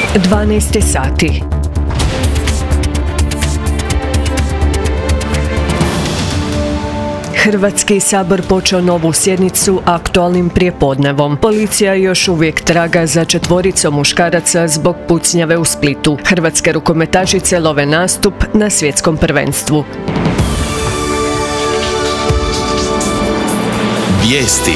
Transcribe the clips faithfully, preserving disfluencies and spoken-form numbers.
dvanaest sati. Hrvatski sabor počeo novu sjednicu aktualnim prijepodnevom. Policija još uvijek traga za četvoricom muškaraca zbog pucnjave u Splitu. Hrvatske rukometašice love nastup na svjetskom prvenstvu. Vijesti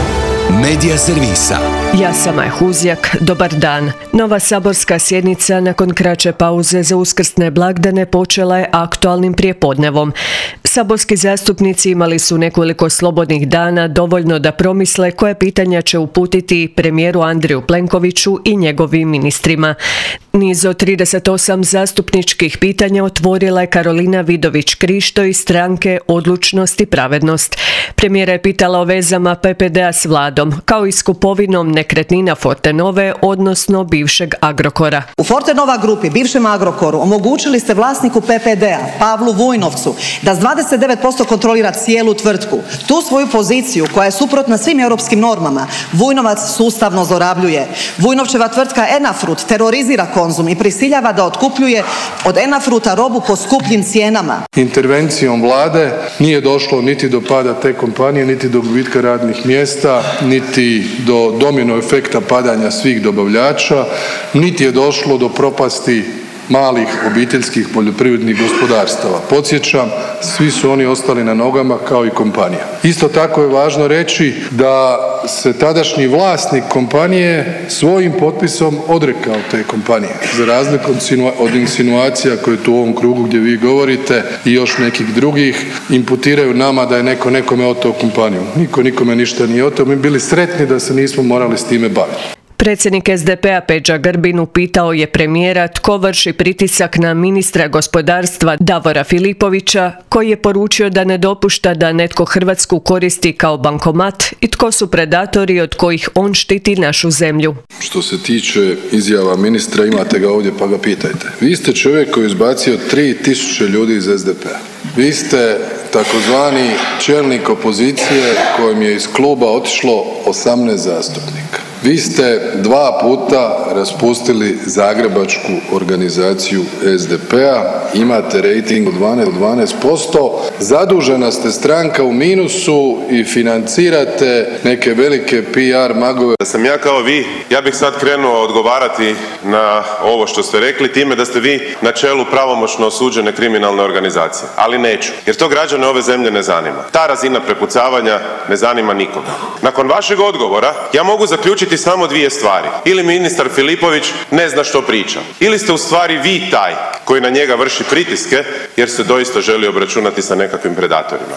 Medija servisa. Ja sam Maja Huzjak, dobar dan. Nova saborska sjednica nakon kraće pauze za uskrsne blagdane počela je aktualnim prijepodnevom. Saborski zastupnici imali su nekoliko slobodnih dana, dovoljno da promisle koje pitanja će uputiti premijeru Andreju Plenkoviću i njegovim ministrima. Niz od trideset osam zastupničkih pitanja otvorila je Karolina Vidović Krišto iz stranke Odlučnost i pravednost. Premijera je pitala o vezama P P D-a s vladom, kao i s kupovinom nekretnina Fortenove, odnosno bivšeg Agrokora. U Fortenova grupi, bivšem Agrokoru, omogućili ste vlasniku P P D-a, Pavlu Vujnovcu, da s dvadeset devet posto kontrolira cijelu tvrtku. Tu svoju poziciju, koja je suprotna svim europskim normama, Vujnovac sustavno zlorabljuje. Vujnovčeva tvrtka Enafrut terorizira Konzum i prisiljava da otkupljuje od Enafruta robu po skupljim cijenama. Intervencijom vlade nije došlo niti do pada te kompanije, niti do gubitka radnih mjesta, niti do domino efekta padanja svih dobavljača, niti je došlo do propasti malih obiteljskih poljoprivrednih gospodarstava. Podsjećam, svi su oni ostali na nogama kao i kompanija. Isto tako je važno reći da se tadašnji vlasnik kompanije svojim potpisom odrekao te kompanije. Za razliku od insinuacija koje tu u ovom krugu gdje vi govorite i još nekih drugih imputiraju nama da je neko nekome oteo kompaniju. Niko nikome ništa nije oteo. Mi bili sretni da se nismo morali s time baviti. Predsjednik S D P-a Peđa Grbin upitao je premijera tko vrši pritisak na ministra gospodarstva Davora Filipovića, koji je poručio da ne dopušta da netko Hrvatsku koristi kao bankomat i tko su predatori od kojih on štiti našu zemlju. Što se tiče izjava ministra, imate ga ovdje pa ga pitajte. Vi ste čovjek koji je izbacio tri tisuće ljudi iz S D P-a. Vi ste takozvani čelnik opozicije kojem je iz kluba otišlo osamnaest zastupnika. Vi ste dva puta raspustili zagrebačku organizaciju S D P-a, imate rejting od dvanaest posto, zadužena ste stranka u minusu i financirate neke velike P R magove. Da sam ja kao vi, ja bih sad krenuo odgovarati na ovo što ste rekli time da ste vi na čelu pravomoćno osuđene kriminalne organizacije, ali neću, jer to građane ove zemlje ne zanima. Ta razina prepucavanja ne zanima nikoga. Nakon vašeg odgovora ja mogu zaključiti samo dvije stvari. Ili ministar Filipović ne zna što priča, ili ste u stvari vi taj koji na njega vrši pritiske jer se doista želi obračunati sa nekakvim predatorima.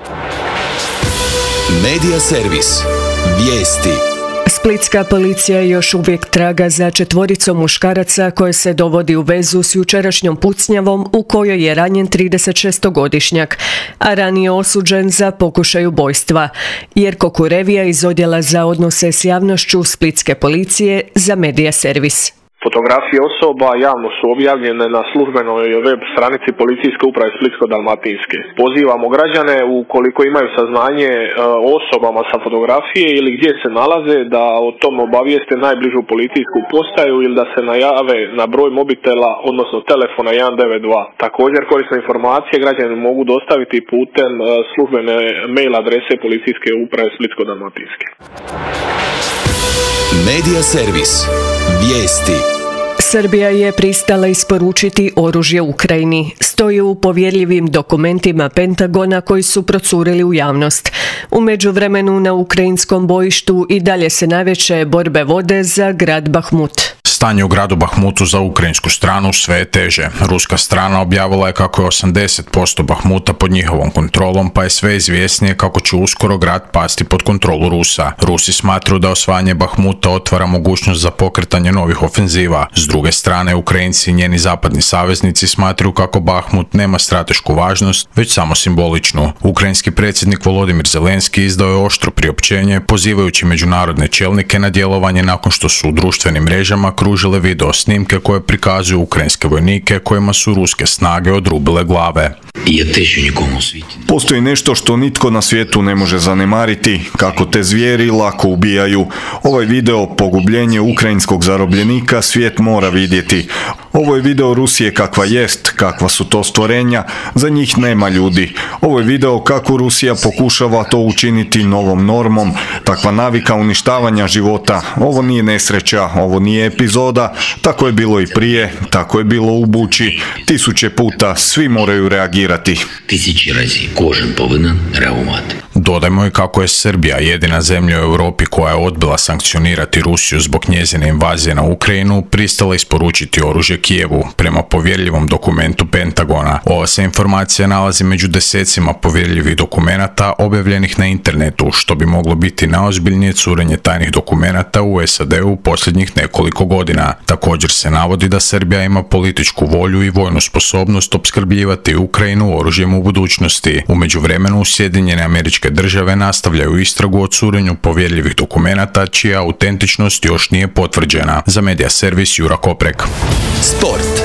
Medija servis. Vijesti. Splitska policija još uvijek traga za četvoricom muškaraca koje se dovodi u vezu s jučerašnjom pucnjavom u kojoj je ranjen tridesetšestogodišnjak, a ranije osuđen za pokušaj ubojstva. Jerko Kurevija iz Odjela za odnose s javnošću Splitske policije za Medija servis. Fotografije osoba javno su objavljene na službenoj web stranici Policijske uprave Splitsko-dalmatinske. Pozivamo građane ukoliko imaju saznanje o osobama sa fotografije ili gdje se nalaze da o tom obavijeste najbližu policijsku postaju ili da se najave na broj mobitela, odnosno telefona jedan devet dva. Također korisne informacije građani mogu dostaviti putem službene mail adrese Policijske uprave Splitsko-dalmatinske. Medija servis. Vijesti. Srbija je pristala isporučiti oružje Ukrajini. Stoji u povjerljivim dokumentima Pentagona koji su procurili u javnost. U međuvremenu na ukrajinskom bojištu i dalje se najveće borbe vode za grad Bahmut. Stanje u gradu Bahmutu za ukrajinsku stranu sve je teže. Ruska strana objavila je kako je osamdeset posto Bahmuta pod njihovom kontrolom, pa je sve izvjesnije kako će uskoro grad pasti pod kontrolu Rusa. Rusi smatruju da osvajanje Bahmuta otvara mogućnost za pokretanje novih ofenziva. S druge strane, Ukrajinci i njeni zapadni saveznici smatruju kako Bahmut nema stratešku važnost, već samo simboličnu. Ukrajinski predsjednik Volodimir Zelenski izdao je oštro priopćenje pozivajući međunarodne čelnike na djelovanje nakon što su u društvenim mrežama kružili okružile video snimke koje prikazuju ukrajinske vojnike kojima su ruske snage odrubile glave. Postoji nešto što nitko na svijetu ne može zanemariti, kako te zvijeri lako ubijaju. Ovaj video pogubljenje ukrajinskog zarobljenika svijet mora vidjeti. Ovo je video Rusije kakva jest, kakva su to stvorenja, za njih nema ljudi. Ovo je video kako Rusija pokušava to učiniti novom normom, takva navika uništavanja života. Ovo nije nesreća, ovo nije epizoda, tako je bilo i prije, tako je bilo u Buči. Tisuće puta svi moraju reagirati. Tisući razi kožen povinen reagirati. Dodajmo i kako je Srbija jedina zemlja u Europi koja je odbila sankcionirati Rusiju zbog njezine invazije na Ukrajinu, pristala isporučiti oružje Kijevu, prema povjerljivom dokumentu Pentagona. Ova se informacija nalazi među desecima povjerljivih dokumenata objavljenih na internetu, što bi moglo biti najozbiljnije curenje tajnih dokumenata u S A D-u u posljednjih nekoliko godina. Također se navodi da Srbija ima političku volju i vojnu sposobnost opskrbljivati Ukrajinu oružjem u budućnosti. U međuvremenu Sjedinjene Američke Države nastavljaju istragu o curenju povjerljivih dokumenata čija autentičnost još nije potvrđena. Za Medija servis Jura Koprek. Sport.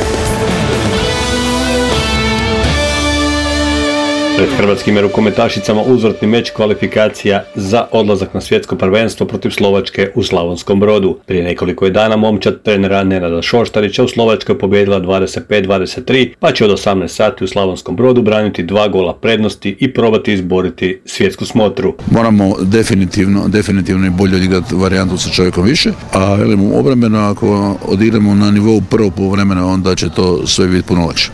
Pred hrvatskim rukometašicama uzvratni meč kvalifikacija za odlazak na svjetsko prvenstvo protiv Slovačke u Slavonskom Brodu. Prije nekoliko je dana momčad trenera Nenada Šoštarića u Slovačkoj pobijedila dvadeset pet dvadeset tri, pa će od osamnaest sati u Slavonskom Brodu braniti dva gola prednosti i probati izboriti svjetsku smotru. Moramo definitivno, definitivno i bolje odigrati varijantu sa čovjekom više, a velim obrambeno ako odigramo na nivou prvog poluvremena, onda će to sve biti puno lakše.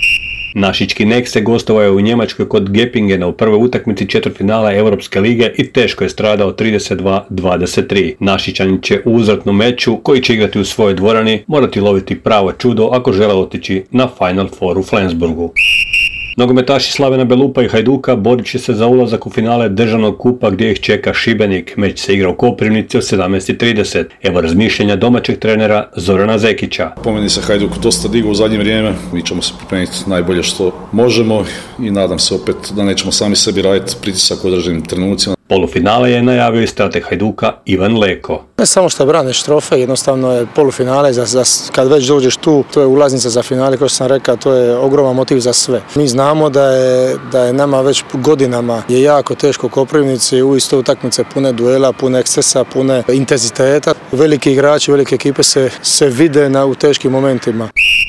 Našički Nekse gostovao je u Njemačkoj kod Gepingena u prvoj utakmici četvrtfinala Europske lige i teško je stradao trideset dva dvadeset tri. Našičani će u uzvratnom meču, koji će igrati u svojoj dvorani, morati loviti pravo čudo ako žele otići na Final Four u Flensburgu. Nogometaši Slavena Belupa i Hajduka borit će se za ulazak u finale državnog kupa gdje ih čeka Šibenik. Meč se igra u Koprivnici od sedamnaest trideset. Evo razmišljanja domaćeg trenera Zorana Zekića. Po meni se Hajduk dosta digao u zadnje vrijeme, mi ćemo se pripremiti najbolje što možemo i nadam se opet da nećemo sami sebi raditi pritisak u određenim trenucima. Polufinale je najavio i strateg Hajduka Ivan Leko. Ne samo što braniš trofej, jednostavno je polufinale, za, za, kad već dođeš tu, to je ulaznica za finale, kao što sam rekao, to je ogroman motiv za sve. Mi znamo da je, da je nama već godinama je jako teško u Koprivnici, u isto utakmice pune duela, pune ekscesa, pune intenziteta. Veliki igrači, velike ekipe se, se vide na, u teškim momentima.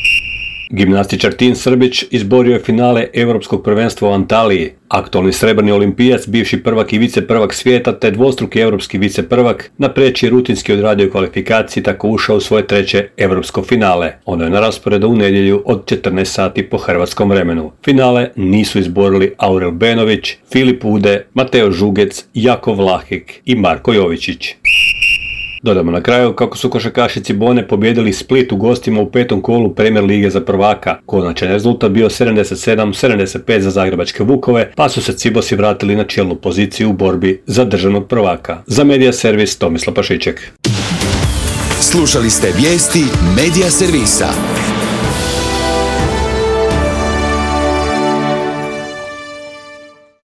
Gimnastičar Tin Srbić izborio je finale Europskog prvenstva u Antaliji. Aktualni srebrni olimpijac, bivši prvak i viceprvak svijeta te dvostruki europski viceprvak, naprijed je rutinski odradio kvalifikaciji, tako ušao u svoje treće europsko finale. Ono je na rasporedu u nedjelju od četrnaest sati po hrvatskom vremenu. Finale nisu izborili Aurel Benović, Filip Ude, Mateo Žugec, Jakov Vlahik i Marko Jovičić. Dodamo na kraju kako su košarkaši Cibone pobijedili Split u gostima u petom kolu Premier lige za prvaka. Konačan rezultat bio sedamdeset sedam sedamdeset pet za zagrebačke Vukove, pa su se Cibosi vratili na čelnu poziciju u borbi za državnog prvaka. Za Medija servis Tomislav Pašiček. Slušali ste vijesti Medija servisa.